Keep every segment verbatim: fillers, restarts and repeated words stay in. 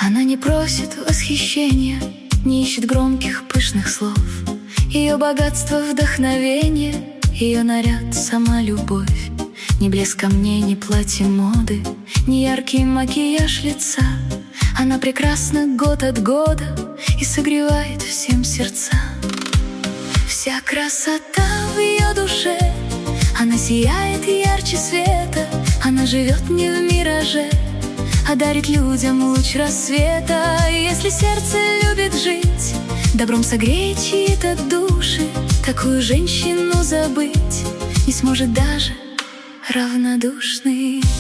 Она не просит восхищения, не ищет громких пышных слов. Ее богатство — вдохновение, ее наряд — сама любовь. Ни блеск камней, ни платье моды, ни яркий макияж лица. Она прекрасна год от года и согревает всем сердца. Вся красота в ее душе, она сияет ярче света. Она живет не в мираже, а дарит людям луч рассвета. И если сердце любит жить, добром согреть чьи-то души, такую женщину забыть не сможет даже равнодушный.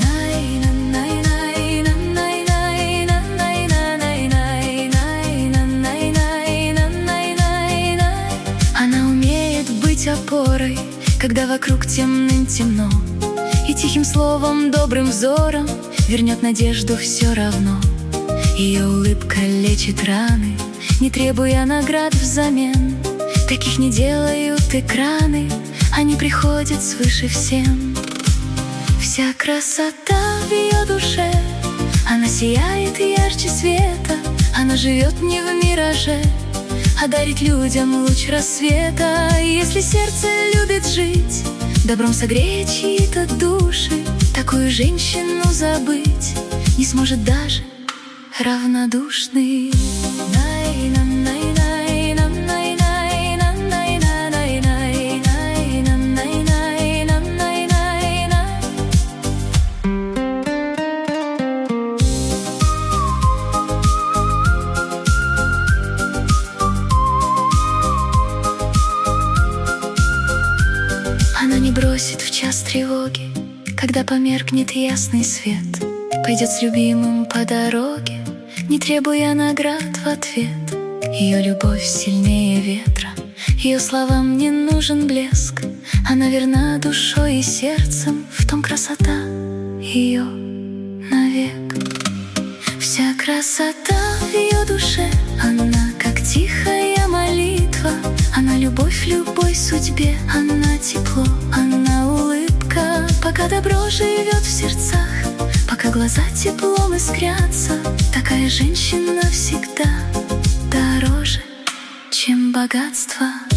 Она умеет быть опорой, когда вокруг темным-темно, и тихим словом, добрым взором вернет надежду все равно. Ее улыбка лечит раны, не требуя наград взамен. Таких не делают экраны, они приходят свыше всем. Вся красота в ее душе, она сияет ярче света. Она живет не в мираже, а дарит людям луч рассвета. И если сердце любит жить, добром согреть чьи-то души, такую женщину забыть не сможет даже равнодушный. Она не бросит в час тревоги, когда померкнет ясный свет. Пойдет с любимым по дороге, не требуя наград в ответ. Ее любовь сильнее ветра, ее словам не нужен блеск. Она верна душой и сердцем, в том красота ее навек. Вся красота в ее душе, она как тихая молитва. Она любовь любой судьбе, она тепло, она улыбка. Пока добро живет в сердцах, пока глаза теплом искрятся, такая женщина всегда дороже, чем богатство.